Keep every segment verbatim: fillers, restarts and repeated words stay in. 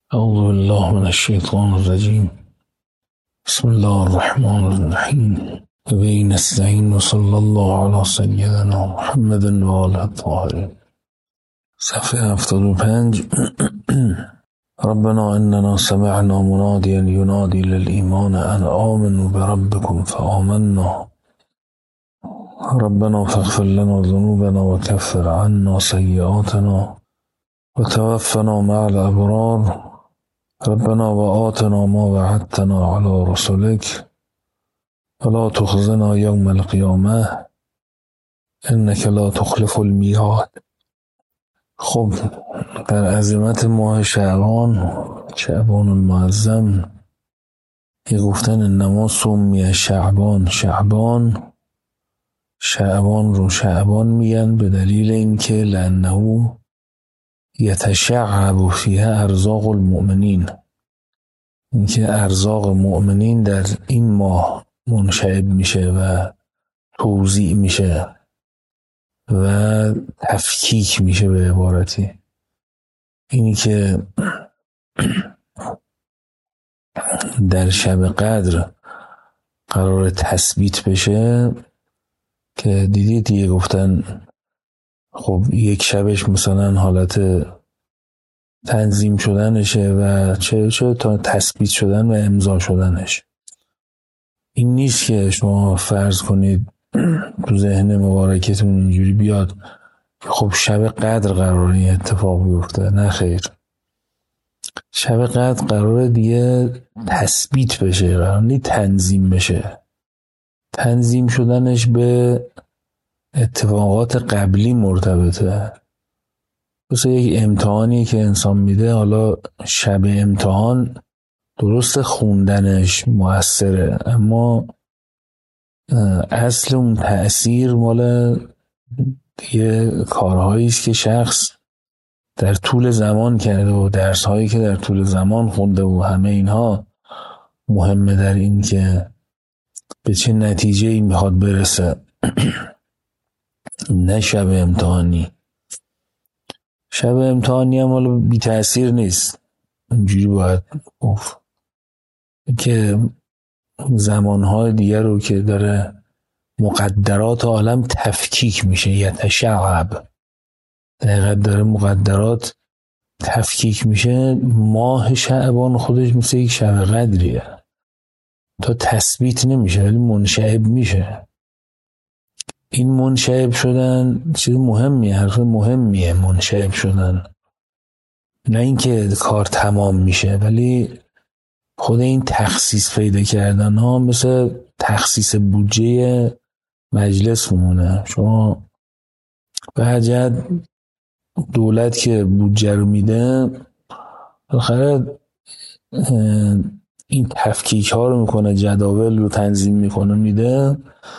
أعوذ بالله من الشيطان الرجيم. بسم الله الرحمن الرحيم. وبه نستعين وصلى الله على سيدنا محمد و آله الطاهرين. صفحه هفتاد و پنج. ربنا إننا سمعنا مناديا ينادي للإيمان أن آمنوا بربكم فآمنا ربنا فاغفر لنا ذنوبنا وكفر عنا سيئاتنا وتوفنا مع الأبرار ربنا وآتنا ما وعدتنا على رسلك ولا تخزنا يوم القيامة إنك لا تخلف الميعاد. خب در عظمت ماه شعبان شعبان المعظم یه گفتن انما سمی شعبان شعبان شعبان رو شعبان میگن به دلیل اینکه لأنه یتشعب فیها ارزاق المؤمنین، اینکه ارزاق مؤمنین در این ماه منشعب میشه و توزیع میشه و تفکیک میشه. به عبارتی اینی که در شب قدر قرار تثبیت بشه که دیدید دیگه گفتن خب یک شبش مثلا حالت تنظیم شدنشه و چه چه تا تثبیت شدن و امضا شدنش. این نیست که شما فرض کنید تو ذهن مبارکتون اینجوری بیاد خب شب قدر قراره این اتفاق بیفته. نه خیر، شب قدر قراره دیگه تثبیت بشه، قراره نیست تنظیم بشه. تنظیم شدنش به اتفاقات قبلی مرتبطه. مثل یک امتحانی که انسان میده، حالا شب امتحان درست خوندنش مؤثره اما اصل اون تأثیر مال یه کارهایی است که شخص در طول زمان کرده و درسهایی که در طول زمان خونده و همه اینها مهمه در این که به چه نتیجه‌ای میخواد برسه. نه شب امتحانی. شب امتحانی هم حالا بی تأثیر نیست، اینجوری باید گفت که زمانهای دیگر رو که داره مقدرات عالم تفکیک میشه، یتشعب، دقیقا داره مقدرات تفکیک میشه. ماه شعبان خودش مثل یک شب قدریه، تا تثبیت نمیشه ولی منشعب میشه. این منشعب شدن چیز مهمیه، حرف مهمیه منشعب شدن. نه اینکه کار تمام میشه ولی خود این تخصیص پیدا کردن ها مثل تخصیص بودجه مجلس مونه. شما به حجت دولت که بودجه رو میده بالاخره این تفکیک ها رو میکنه، جداول رو تنظیم میکنه میده.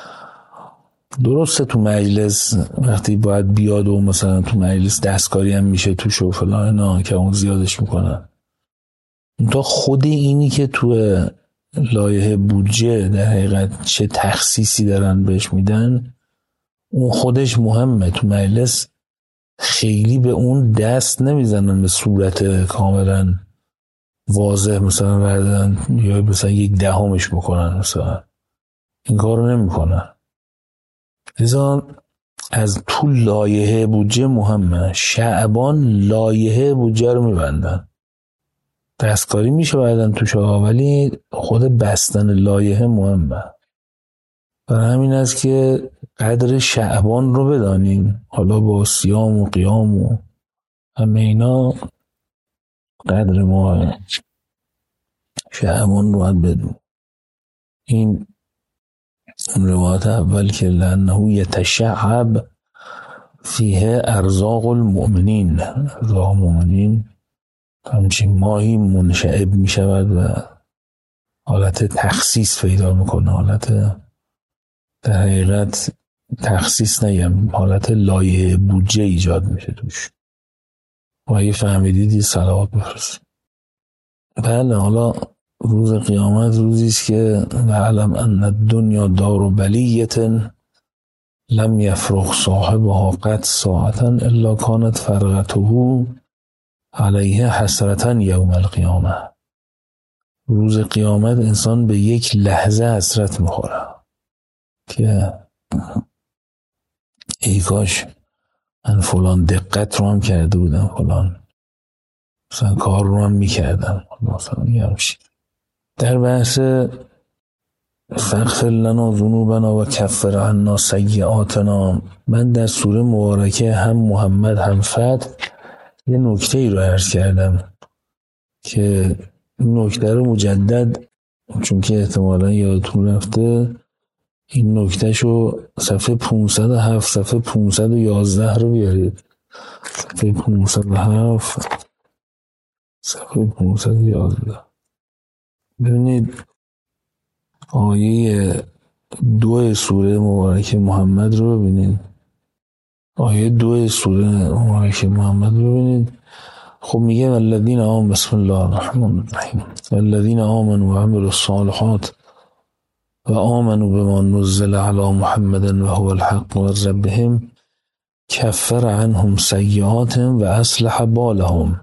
درسته تو مجلس وقتی باید بیاد و مثلا تو مجلس دستکاری هم میشه توش و فلان اینا که اون زیادش میکنن. تا خود اینی که تو لایحه بودجه در حقیقت چه تخصیصی دارن بهش میدن اون خودش مهمه. تو مجلس خیلی به اون دست نمیزنن به صورت کاملا واضح مثلا بردن یا مثلا یک دهمش بکنن، مثلا این کار رو نمی کنن. لذا از تو لایحه بودجه مهمه. شعبان لایحه بودجه رو میبندن، دستکاری میشه بعدن توش ها، ولی خود بستن لایحه مهمه. برای همین است که قدر شعبان رو بدانیم، حالا با صیام و قیام و همه اینا قدر ما شعبان رو باید بدون. این روایت اول که لأنه یتشعب فیه ارزاق المؤمنین، ارزاق المؤمنین همچین ماهی منشعب می شود و حالت تخصیص پیدا میکنه. حالت در حقیقت تخصیص نگم، حالت لایحه بودجه ایجاد میشه توش. و اگه فهمیدید صلوات بفرست. بله، حالا روز قیامت روزی است که وعلم ان الدنیا دار بلیت لم یفرغ صاحبها قط ساعتا الا کانت فرغته علیه حسرتا یوم القیامه، روز قیامت انسان به یک لحظه حسرت میخوره که ای کاش من فلان دقت رو هم کرده بودم، فلان مثلا کار رو هم میکردم، مثلا میگمشید. در بحث فاغفر لنا ذنوبنا و کفر عنا سیئاتنا، من در سوره مبارکه هم محمد هم فتح یه نکته ای رو عرض کردم که این نکته رو مجدد، چون که احتمالا یادتون رفته، این نکته شو صفحه پانصد و هفت صفحه پانصد و یازده رو بیارید. صفحه پانصد و هفت صفحه پانصد و یازده ببینید آیه دو سوره مبارکه محمد رو ببینید. آیه دو سوره مبارکه محمد رو ببینید. خب میگه والذین آمنوا، بسم الله الرحمن الرحیم، والذین آمنوا و عملوا الصالحات و آمنوا بما نزل علی محمد و هو الحق من ربهم کفر عنهم سیئاتهم و اصلح بالهم.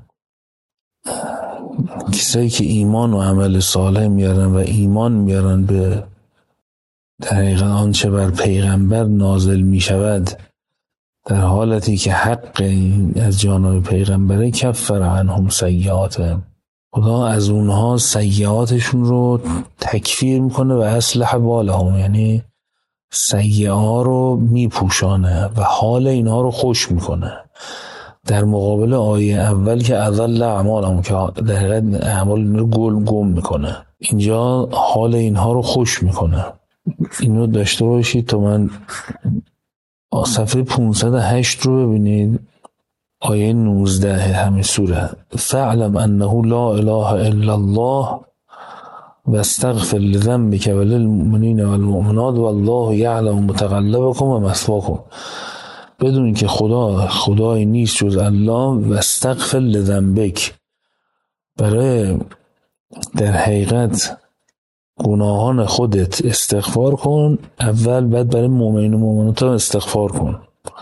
کسایی که ایمان و عمل صالح میارن و ایمان میارن به دقیقا آنچه بر پیغمبر نازل میشود در حالتی که حق از جانب پیغمبره، کفر عنهم سیئاتهم، خدا از اونها سیئاتشون رو تکفیر میکنه و اصلح بالهم، یعنی سیئه ها رو میپوشانه و حال اینها رو خوش میکنه. در مقابل آیه اول که اضل اعمالهم، که در حقیقت اعمال رو گل گم میکنه، اینجا حال اینها رو خوش میکنه. اینو داشته باشید. تو من صفحه پانصد و هشت رو ببینید، آیه نوزده همین سوره، فاعلم انه لا اله الا الله و استغفر لذنبک و للمؤمنین و المؤمنات والله یعلم متقلبکم و مثواکم. بدون که خدا خدایی نیست جز الله، و استغفر لذنبک، برای در حقیقت گناهان خودت استغفار کن اول، بعد برای مؤمنین و مؤمنات استغفار کن.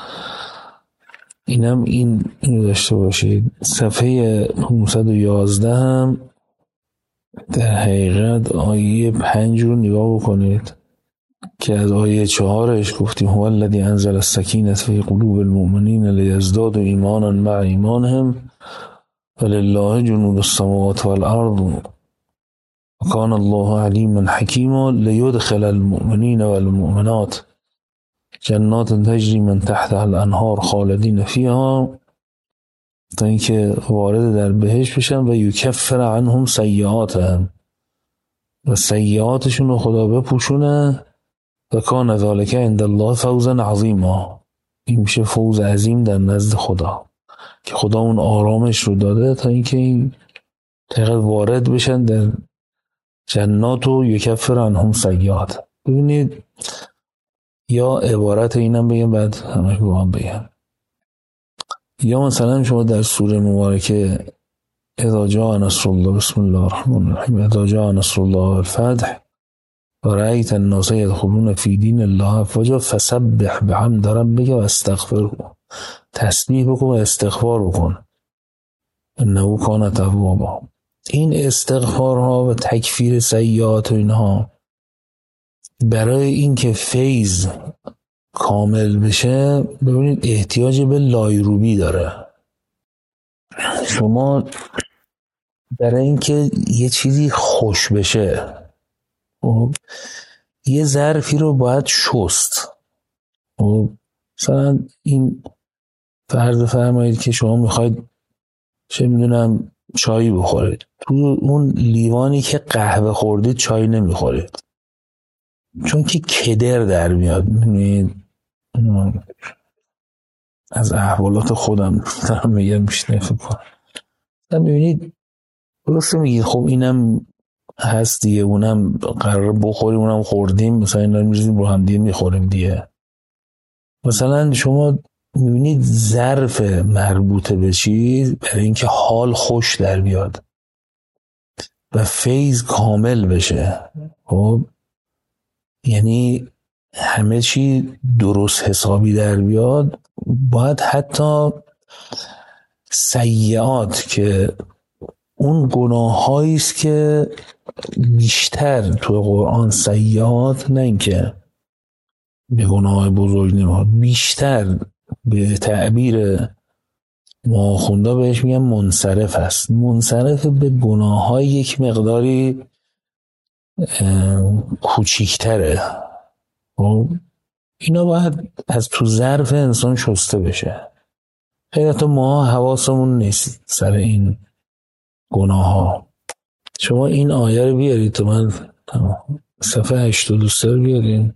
اینم این اینو داشته باشید. صفحه پانصد و یازده هم در حقیقت آیه پنج رو نگاه بکنید که از آیه چهارش گفتیم هو الذی انزل السکینة فی قلوب المؤمنین لیزدادوا ایمانا مع ایمانهم ولله جنود السماوات والارض وکان الله علیما حکیما لیدخل المؤمنین والمؤمنات جنات تجری من تحتها الانهار خالدین فیها، تا اینکه وارد در بهشت بشن و یکفر عنهم سیئاتهم، و سیئاتشون رو خدا بپوشونه. و کان ذلک عند الله فوزا عظیما، این میشه فوز عظیم در نزد خدا که خدا اون آرامش رو داده تا اینکه این دقیقا وارد بشن در جنات و یکفر عنهم سیئات. ببینید، یا عبارت اینم بگم بعد همه با هم بگم، یا مثلا شما در سوره مبارکه اذا جاء نصر الله، بسم الله الرحمن الرحیم، اذا جاء نصر الله والفتح و رأیت الناس يدخلون فی دین الله افواجا فسبح بحمد ربک و استغفره، تسبیح بکن و استغفار بکن، انه کان توابا. این استغفارها و تکفیر سیئات و اینها برای اینکه فیض کامل بشه، ببینید احتیاج به لایروبی داره. شما برای اینکه یه چیزی خوش بشه یه ظرفی رو باید شست. مثلا این فرض فرمایید که شما میخواید چه میدونم چایی بخورید، تو اون لیوانی که قهوه خوردید چای نمیخورید، چون که کدر در میاد. میدونید از احوالات خودم دارم میگم، میشنه فکر کنم. میبینید درسته میگید خب اینم هست دیگه، اونم قرار بخوریم، اونم خوردیم، مثلا اینا رو میریزیم رو هم دیگه میخوریم دیگه. مثلا شما میبینید ظرف مربوطه به چیز برای اینکه حال خوش در بیاد و فیض کامل بشه، خب یعنی همه چی درست حسابی در بیاد، باید حتی سیئات که اون گناهایی است که بیشتر تو قرآن سیئات، نه اینکه به گناه بزرگ نمید، بیشتر به تعبیر ما خوندا بهش میگن منصرف است. منصرف به گناه های یک مقداری کوچیکتره. اینا باید از تو ظرف انسان شسته بشه. خیلی ما حواسمون نیست سر این گناه ها. شما این آیه رو بیارید تو من صفحه هشتاد و سه بیارید.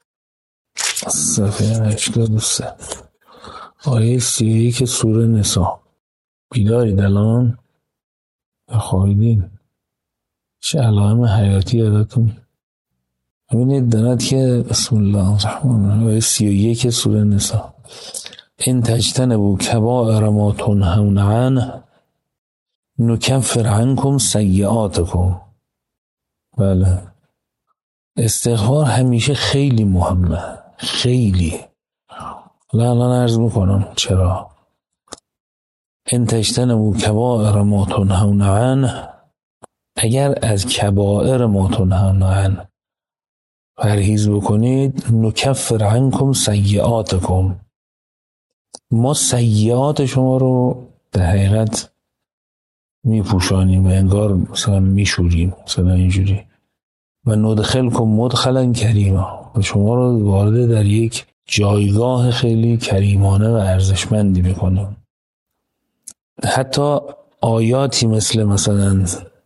صفحه هشتاد و سه آیه سی و یک سوره نساء. بیدارید الان؟ خوابیدین؟ چه علائم حیاتی یادتون؟ ببینید دارد که بسم الله الرحمن الرحیم آیه سی و یک سوره نساء ان تجتنبوا کبائر ما تنهون عنه نکفر عنکم سیئاتکم. بله، استغفار همیشه خیلی مهمه، خیلی. الان عرض میکنم چرا. ان تجتنبوا کبائر ما تنهون عنه، اگر از کبائر ما تنهون عنه پرهیز بکنید، نکفر عنکم سیئاتکم، ما سیئات شما رو در حقیقت میپوشانیم و انگار مثلا میشوریم، مثلا اینجوری. و ندخلکم مدخلا کریما، و شما رو وارد در یک جایگاه خیلی کریمانه و ارزشمندی میکنیم. حتی آیاتی مثل مثلا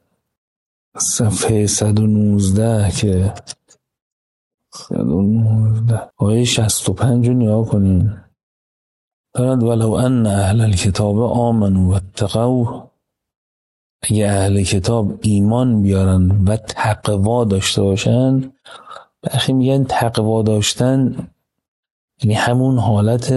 صفحه صد و نوزده که صد و نوزده آیه شصت و پنج رو نگاه کنین. دارد ولو ان اهل الکتاب آمنوا و اتقوا، اگه اهل کتاب ایمان بیارن و تقوا داشته باشن. بخی میگن تقوا داشتن یعنی همون حالت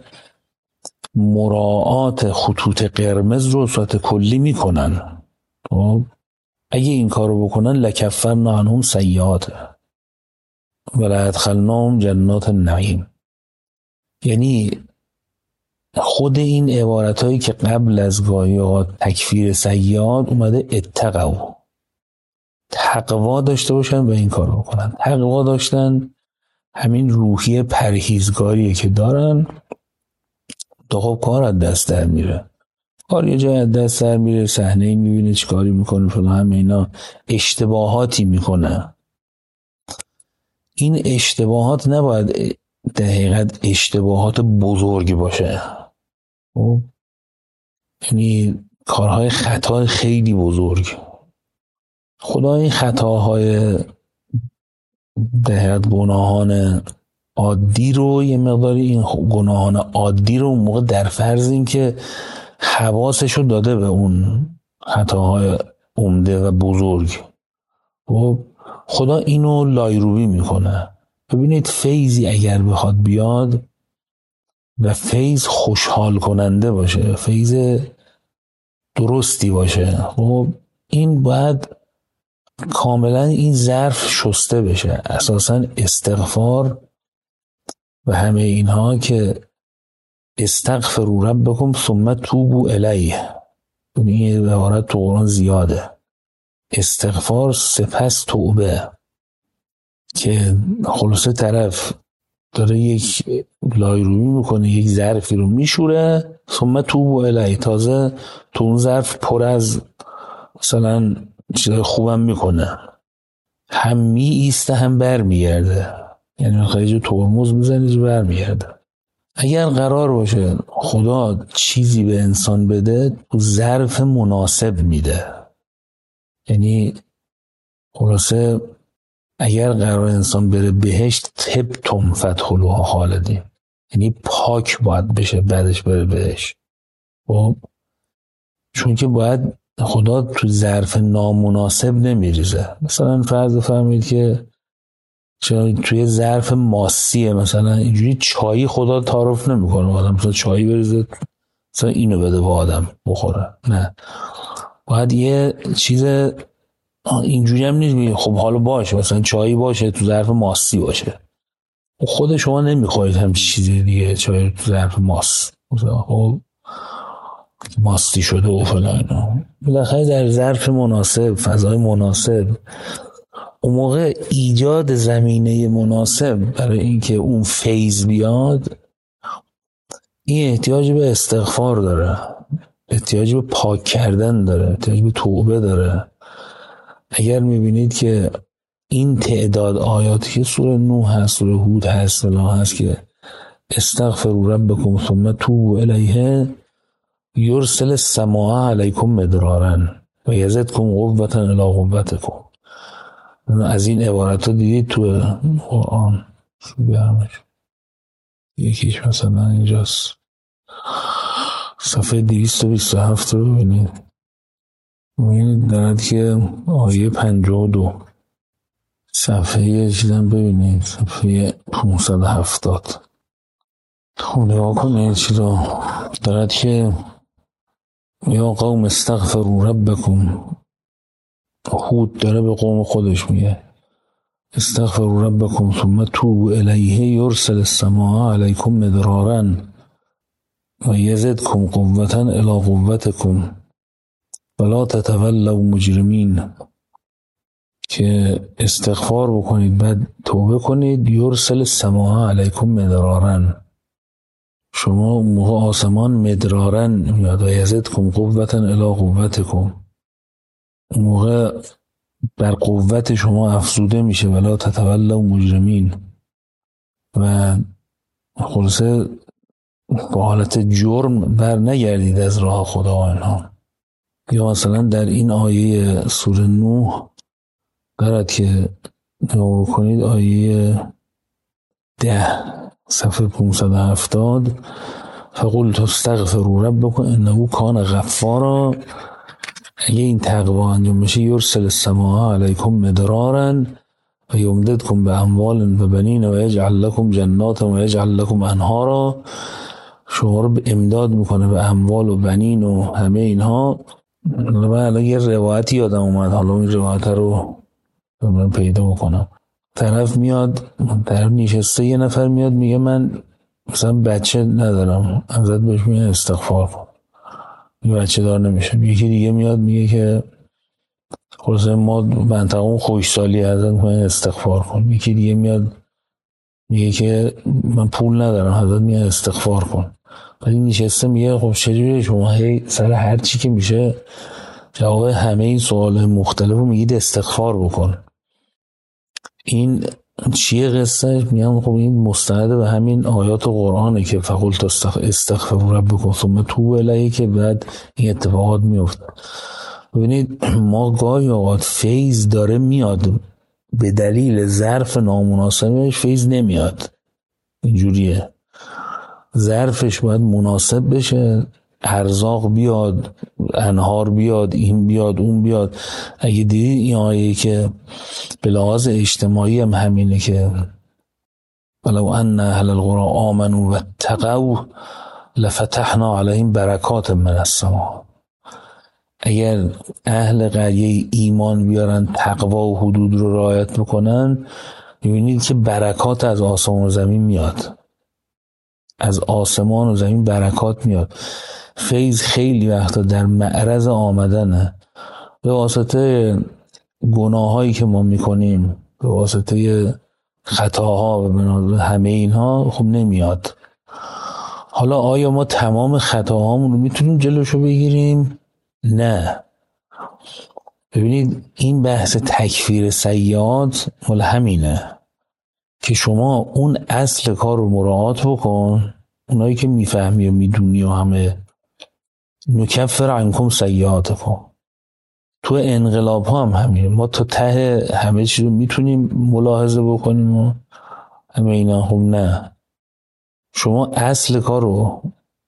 مراعات خطوط قرمز رو صورت کلی میکنن. اگه این کارو بکنن لکفرنا عنهم سیئات و لادخلناهم جنات النعیم. یعنی خود این عبارت هایی که قبل از گاهی اوقات تکفیر سیئات اومده اتقوا، تقوا داشته باشن و این کار بکنن. تقوا داشتن همین روحیه پرهیزگاریه که دارن. تو خب کار از دست در میره، کار یه جای از دست در میره، صحنه میبینه چی کاری میکنه فلان، همه اینا اشتباهاتی میکنه. این اشتباهات نباید در حقیقت اشتباهات بزرگی باشه، یعنی کارهای خطا خیلی بزرگ. خدا این خطاهای در حقیقت گناهان عادی رو یه مقداری، این گناهان عادی رو موقع در فرض این که حواسشو داده به اون خطاهای عمده و بزرگ، و خدا اینو لایروبی میکنه. ببینید فیضی اگر بخواد بیاد و فیض خوشحال کننده باشه، فیض درستی باشه، و این باید کاملا این ظرف شسته بشه. اساسا استغفار و همه اینها که استغفروا ربکم ثم توبوا الیه، این عبارت تو قرآن زیاده. استغفار سپس توبه، که خلاصه طرف داره یک لایروبی میکنه، یک ظرفی رو میشوره، ثم توبوا الیه، تازه تو اون ظرف پر از مثلا چیزای خوبم میکنه، هم می ایسته هم بر میگرده، یعنی خیلی ترمز میزنه بر میگرده. اگر قرار باشه خدا چیزی به انسان بده تو ظرف مناسب میده، یعنی خلاصه اگر قرار انسان بره بهشت طبتم فادخلوها خالدین، یعنی پاک باید بشه بعدش بره بهشت. و چون که باید خدا تو ظرف نامناسب نمیریزه. مثلا فرض فرمایید که چرا توی ظرف ماسیه، مثلا اینجوری چایی خدا تعارف نمیکنه آدم مثلا چایی بریزه مثلا اینو بده با آدم بخوره، نه، باید یه چیز اینجوری هم نیست خب حالا باشه مثلا چایی باشه تو ظرف ماسی باشه، خود شما نمیخواید هم چیزی دیگه چای تو ظرف ماس. خب ماستی شده و فلان. بالاخره در ظرف مناسب، فضای مناسب، اون موقع ایجاد زمینه مناسب برای اینکه اون فیض بیاد، این احتیاج به استغفار داره، احتیاج به پاک کردن داره، احتیاج به توبه داره. اگر میبینید که این تعداد آیاتی که سوره نوح هست، سوره هود هست، فلان هست که استغفروا ربکم ثم توبوا الیه یرسل السماء علیکم مدرارا و یزدکم قوة الی قوتکم، از این عبارت ها دیدید تو قرآن؟ یکیش مثلا اینجاست، صفحه دویست و بیست و هفت رو ببینید، ببینید دارد که آیه پنجاه و دو، صفحه چیزم ببینید، صفحه پانصد و هفتاد. خب نگاه کنید چی رو دارد که یا قوم استغفروا ربکم. هود داره به قوم خودش میگه استغفروا ربکم ثم توبوا الیه یرسل السماء علیکم مدرارا و یزدکم قوة الی قوتکم ولا تتولوا مجرمین، که استغفار بکنید بعد توبه کنید. یرسل السماء علیکم مدرارا، شما موقع آسمان مدرارا میاد و یزدکم قوة الی قوتکم، موقع بر قوت شما افزوده میشه. ولا تتولوا مجرمین، و خلاصه با حالت جرم بر نگردید از راه خدا و اینها. یا مثلا در این آیه سوره نوح دارد که نگاه کنید، آیه ده صفحه پانصد و هفتاد، فقلت استغفروا ربکم انه کان غفارا، اگه این تقوا انجام بشه یرسل السماء علیکم مدرارا و یمددکم به اموال و بنین و یجعل لکم جنات و یجعل لکم انهارا، شما رو به امداد میکنه به اموال و بنین و همه اینها. من الان یه روایتی یادم اومد، حالا این روایت رو من پیدا بکنم. طرف میاد، طرف نشسته، یه نفر میاد میگه من مثلا بچه ندارم، ازت بهش میگه استغفار کن، یه بچه دار نمیشه. یکی دیگه میاد میگه که خلاصه ما منطقه خوشسالی ازت میگه استغفار کن. یکی دیگه میاد میگه که من پول ندارم، ازت میگه استغفار کن. ولی نشسته میگه خب چجوری شما هی سر هر چی که میشه جواب همه این سوال مختلف رو میگید استغفار بکن؟ این چیه قصه؟ میگم خب این مستند به همین آیات قرآنه که فقلت استغفروا ربکم ثم توبوا الیه، که بعد این اتفاقات میفته. ببینید ما گاهی اوقات فیض داره میاد، به دلیل ظرف نامناسبش فیض نمیاد. اینجوریه، ظرفش باید مناسب بشه، ارزاق بیاد، انهار بیاد، این بیاد، اون بیاد. اگه دیدید این آیه که به لحاظ اجتماعی هم همینه که ولو ان اهل القرى آمنوا واتقوا لفتحنا علیهم برکات من السماء، اگر اهل قریه ایمان بیارن، تقوا و حدود رو رعایت بکنن، میبینید که برکات از آسمان و زمین میاد، از آسمان و زمین برکات میاد. فیض خیلی وقتا در معرض آمدنه، به واسطه گناهایی که ما میکنیم، به واسطه خطاها و همه اینها خب نمیاد. حالا آیا ما تمام خطاهامون رو میتونیم جلوشو بگیریم؟ نه. ببینید این بحث تکفیر سیئات مال همینه که شما اون اصل کار رو مراعات بکن. اونایی که میفهمی و میدونی و همه نکفر عنکم سیئاتکم. تو انقلاب ها هم همینه، ما تا ته همه چیز رو میتونیم ملاحظه بکنیم و همه اینا. خب نه، شما اصل کار رو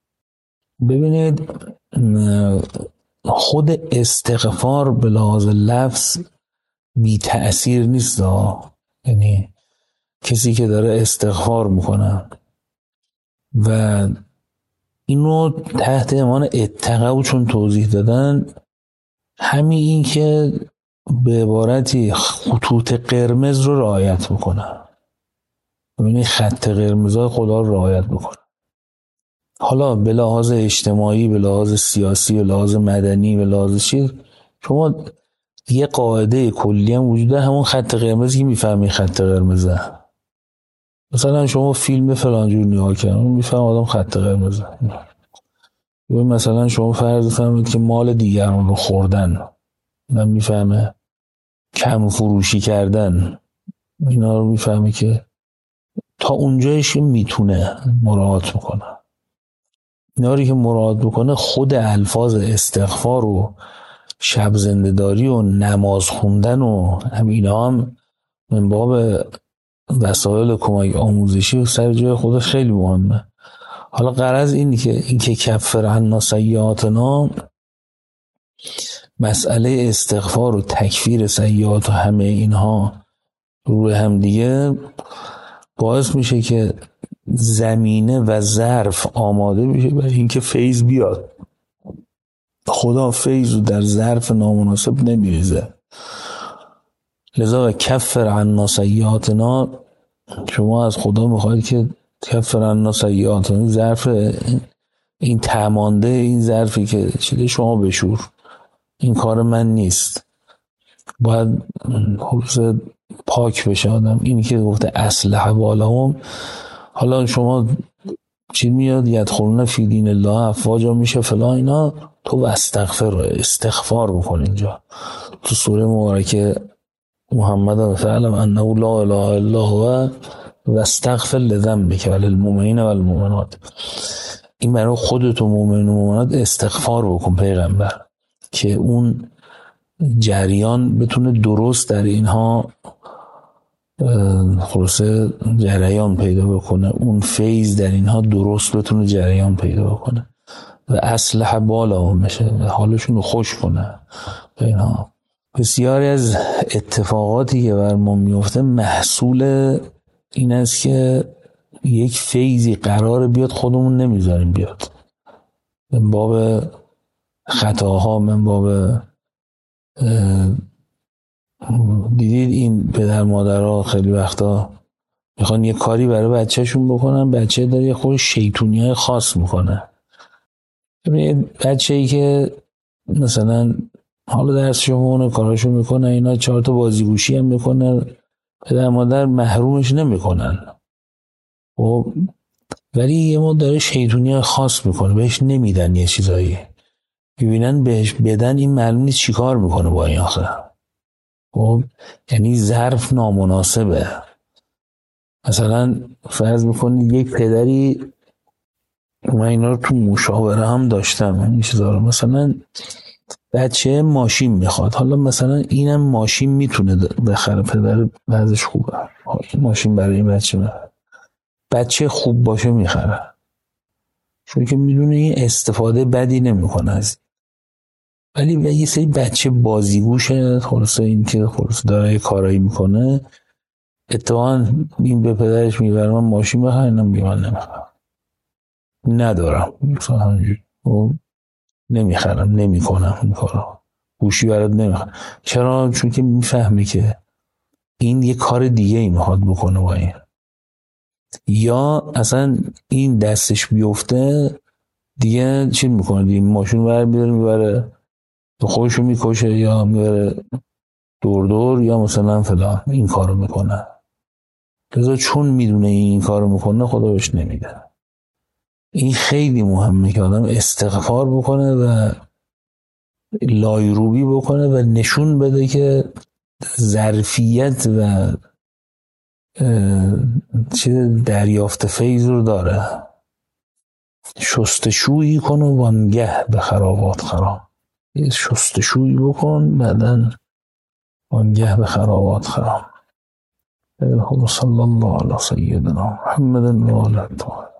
ببینید. خود استغفار به لحاظ لفظ بی تأثیر نیست، یعنی کسی که داره استغفار میکنه و اینو تحت عنوان اتقوا چون توضیح دادن، همین این که به عبارتی خطوط قرمز رو رعایت بکنه، یعنی خط قرمزای خدا رو رعایت بکنه. حالا به لحاظ اجتماعی، به لحاظ سیاسی، به لحاظ مدنی، به لحاظ چیز، شما یه قاعده کلی هم وجوده، همون خط قرمزی که میفهمی خط قرمزه. مثلا شما فیلم فلانجور نگاه کردن میفهم آدم خط قرمزه. یا مثلا شما فرض فهمید که مال دیگران رو خوردن، من میفهمه کم فروشی کردن، اینا رو میفهمه که تا اونجایش میتونه مراعات میکنه. اینا رو که مراعات میکنه، خود الفاظ استغفار و شب زنده‌داری و نماز خوندن و هم اینا هم من باب وسایل کمک آموزشی و سر جای خودش خیلی مهمه. حالا غرض اینی که این که کفر عنا سیئاتنا، مسئله استغفار و تکفیر سیئات و همه اینها روی هم دیگه باعث میشه که زمینه و ظرف آماده میشه برای اینکه فیض بیاد. خدا فیض رو در ظرف نامناسب نمیریزه. لذا کفر عنا سیئاتنا، شما از خدا میخواید که کفر عنا سیئاتنا، ظرف این تمانده، این ظرفی که چیده شما بشور، این کار من نیست، باید خلوص پاک بشه آدم. اینی که گفته اصلح بالهم، حالا شما چی میاد یدخلون فی دین الله افواجا میشه فلان اینا، تو استغفر استغفار بکن. اینجا تو سوره مبارکه محمد فعلم انه لا اله الا هو و استغفر لذنبک وللمؤمنین والمؤمنات، این برای خودت و مؤمنین و مؤمنات استغفار بکن پیغمبر، که اون جریان بتونه درست در اینها خلاصه جریان پیدا بکنه، اون فیض در اینها درست بتونه جریان پیدا بکنه و اصلح بالهم بشه، حالشون رو خوش کنه اینها. بسیاری از اتفاقاتی که بر ما میفته محصول این است که یک فیضی قرار بیاد، خودمون نمیذاریم بیاد، من باب خطاها، من باب دیدید این پدر مادرها خیلی وقتا میخوان یه کاری برای بچهشون بکنن، بچه داره یه خود شیطونی های خاص میکنه. بچه ای که مثلا حالا درسشو مونه کاراشو میکنه، اینا چهار تا بازیگوشی هم میکنه، پدر مادر محرومش نمیکنن، و ولی یه ما داره شیطونی های خاص میکنه، بهش نمیدن یه چیزایی، ببینن بهش بدن این معلوم نیست چی کار میکنه با این آخه. خب یعنی ظرف نامناسبه. مثلا فرض میکنید یک پدری، من اینا رو تو مشاوره هم داشتم این چیزا رو، مثلا بچه ماشین میخواد، حالا مثلا اینم ماشین میتونه بخره، پدر بعضش خوبه ماشین برای این بچه بخره، بچه خوب باشه میخره، چون که میدونه این استفاده بدی نمیکنه از. ولی یه سری بچه بازیگوشه، خلاصه این که خلاصه داره کارایی میکنه، اتفاقا این به پدرش میبره من ماشین بخره، اینم میگه من نمیخرم، ندارم مثلا همینجوری نمیخرم، نمیکنم این کارا، گوشی برات نمیخرم. چرا؟ چون که میفهمه که این یه کار دیگه ای میخواد بکنه با این، یا اصلا این دستش بیفته دیگه چی میکنه، دیگه ماشین بر میداره میبره خودشو میکشه، یا میبره دور دور، یا مثلا فلان این کارو میکنه. لذا چون میدونه این کارو میکنه خدا بهش نمیده. این خیلی مهمه که آدم استغفار بکنه و لایروبی بکنه و نشون بده که ظرفیت و چیز دریافت فیض رو داره. شستشویی کن و وانگه به خرابات خرام، شستشویی بکن بعدن وانگه به خرابات خرام. صلی الله علی سیدنا محمد و آله.